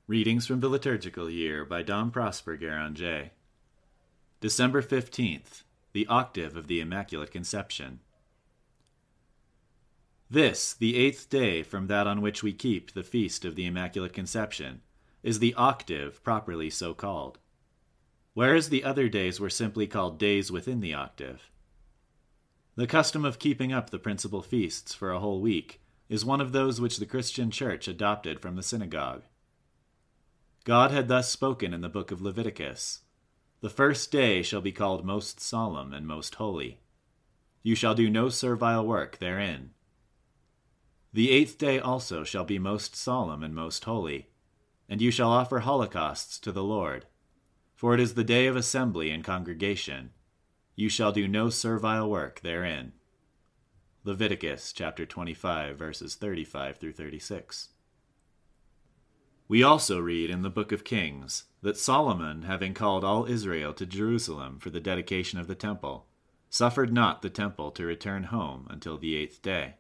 Readings from the Liturgical Year by Dom Prosper Guéranger. December 15th, the Octave of the Immaculate Conception. This, the 8th day from that on which we keep the feast of the Immaculate Conception, is the octave properly so called, whereas the other days were simply called days within the octave. The custom of keeping up the principal feasts for a whole week is one of those which the Christian Church adopted from the synagogue. God had thus spoken in the book of Leviticus, "The first day shall be called most solemn and most holy. You shall do no servile work therein. The 8th day also shall be most solemn and most holy, and you shall offer holocausts to the Lord, for it is the day of assembly and congregation. You shall do no servile work therein." Leviticus chapter 25, verses 35 through 36. We also read in the book of Kings that Solomon, having called all Israel to Jerusalem for the dedication of the temple, suffered not the temple to return home until the 8th day.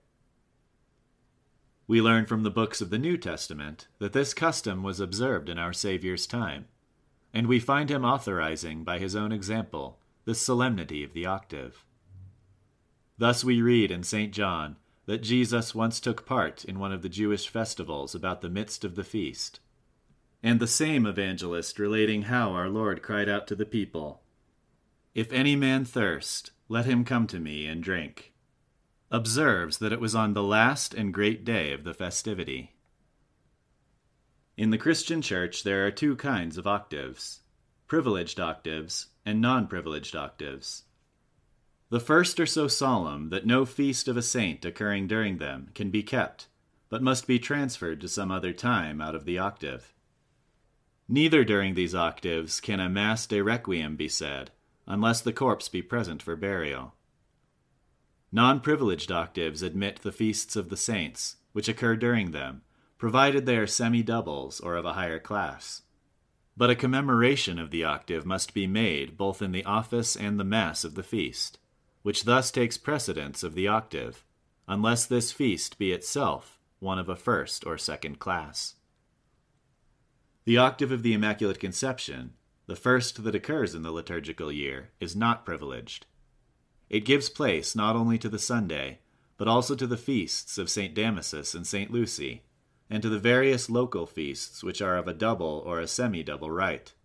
We learn from the books of the New Testament that this custom was observed in our Savior's time, and we find him authorizing by his own example the solemnity of the octave. Thus we read in St. John that Jesus once took part in one of the Jewish festivals about the midst of the feast, and the same evangelist relating how our Lord cried out to the people, "If any man thirst, let him come to me and drink," observes that it was on the last and great day of the festivity. In the Christian Church there are two kinds of octaves, privileged octaves and non-privileged octaves. The first are so solemn that no feast of a saint occurring during them can be kept, but must be transferred to some other time out of the octave. Neither during these octaves can a Mass de Requiem be said, unless the corpse be present for burial. Non-privileged octaves admit the feasts of the saints, which occur during them, provided they are semi-doubles or of a higher class. But a commemoration of the octave must be made both in the office and the Mass of the feast, which thus takes precedence of the octave, unless this feast be itself one of a first or second class. The octave of the Immaculate Conception, the first that occurs in the liturgical year, is not privileged. It gives place not only to the Sunday, but also to the feasts of St. Damasus and St. Lucy, and to the various local feasts which are of a double or a semi-double rite.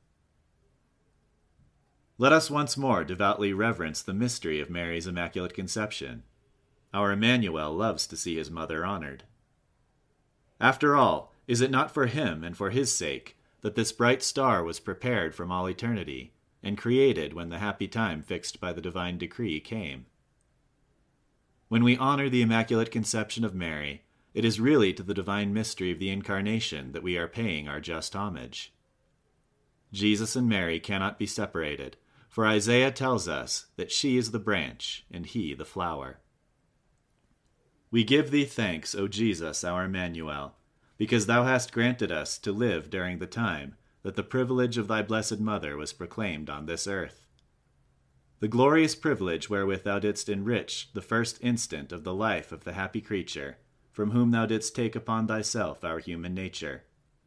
Let us once more devoutly reverence the mystery of Mary's Immaculate Conception. Our Emmanuel loves to see his mother honored. After all, is it not for him and for his sake that this bright star was prepared from all eternity, and created when the happy time fixed by the divine decree came? When we honor the Immaculate Conception of Mary, it is really to the divine mystery of the Incarnation that we are paying our just homage. Jesus and Mary cannot be separated, for Isaiah tells us that she is the branch and he the flower. We give thee thanks, O Jesus, our Emmanuel, because thou hast granted us to live during the time that the privilege of thy blessed Mother was proclaimed on this earth. The glorious privilege wherewith thou didst enrich the first instant of the life of the happy creature, from whom thou didst take upon thyself our human nature.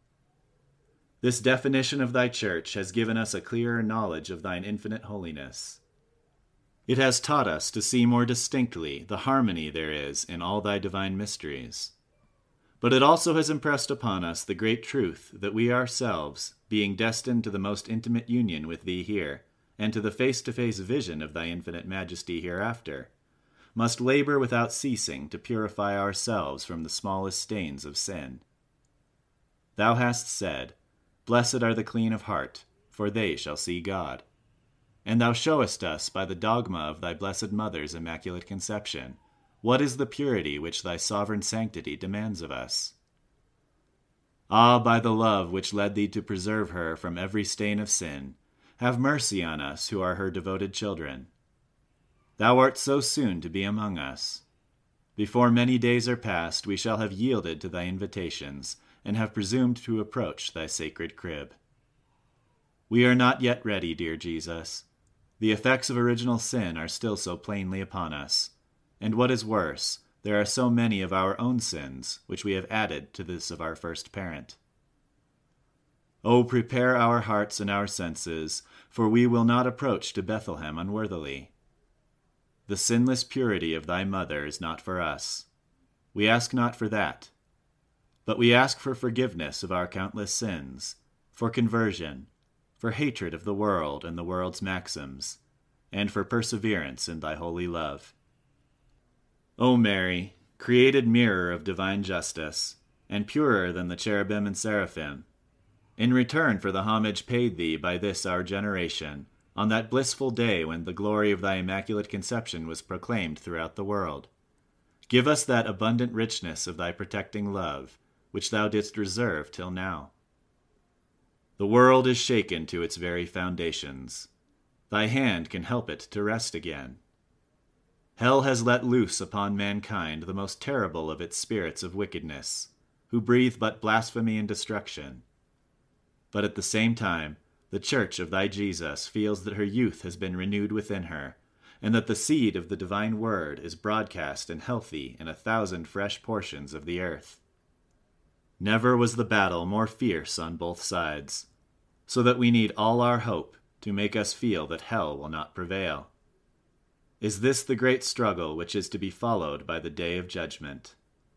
This definition of thy church has given us a clearer knowledge of thine infinite holiness. It has taught us to see more distinctly the harmony there is in all thy divine mysteries. But it also has impressed upon us the great truth that we ourselves, being destined to the most intimate union with thee here, and to the face-to-face vision of thy infinite majesty hereafter, must labor without ceasing to purify ourselves from the smallest stains of sin. Thou hast said, "Blessed are the clean of heart, for they shall see God." And thou showest us by the dogma of thy blessed Mother's Immaculate Conception what is the purity which thy sovereign sanctity demands of us. Ah, by the love which led thee to preserve her from every stain of sin, have mercy on us who are her devoted children. Thou art so soon to be among us. Before many days are past, we shall have yielded to thy invitations, and have presumed to approach thy sacred crib. We are not yet ready, dear Jesus. The effects of original sin are still so plainly upon us, and what is worse, there are so many of our own sins which we have added to this of our first parent. O prepare our hearts and our senses, for we will not approach to Bethlehem unworthily. The sinless purity of thy mother is not for us. We ask not for that. But we ask for forgiveness of our countless sins, for conversion, for hatred of the world and the world's maxims, and for perseverance in thy holy love. O Mary, created mirror of divine justice, and purer than the cherubim and seraphim, in return for the homage paid thee by this our generation, on that blissful day when the glory of thy Immaculate Conception was proclaimed throughout the world, give us that abundant richness of thy protecting love, which thou didst reserve till now. The world is shaken to its very foundations. Thy hand can help it to rest again. Hell has let loose upon mankind the most terrible of its spirits of wickedness, who breathe but blasphemy and destruction. But at the same time, the Church of thy Jesus feels that her youth has been renewed within her, and that the seed of the divine word is broadcast and healthy in 1,000 fresh portions of the earth. Never was the battle more fierce on both sides, so that we need all our hope to make us feel that hell will not prevail. Is this the great struggle which is to be followed by the day of judgment?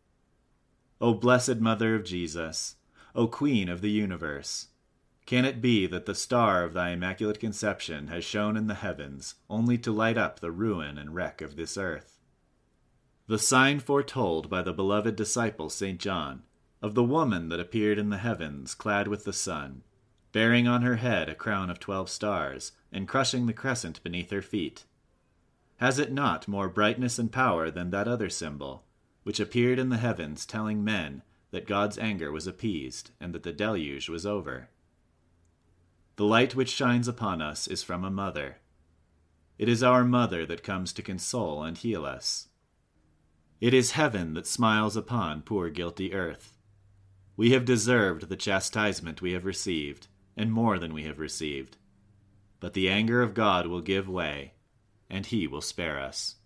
O blessed Mother of Jesus, O Queen of the universe, can it be that the star of thy Immaculate Conception has shone in the heavens only to light up the ruin and wreck of this earth? The sign foretold by the beloved disciple St. John, of the woman that appeared in the heavens clad with the sun, bearing on her head a crown of 12 stars, and crushing the crescent beneath her feet. Has it not more brightness and power than that other symbol, which appeared in the heavens telling men that God's anger was appeased and that the deluge was over? The light which shines upon us is from a mother. It is our mother that comes to console and heal us. It is heaven that smiles upon poor guilty earth. We have deserved the chastisement we have received, and more than we have received. But the anger of God will give way, and he will spare us.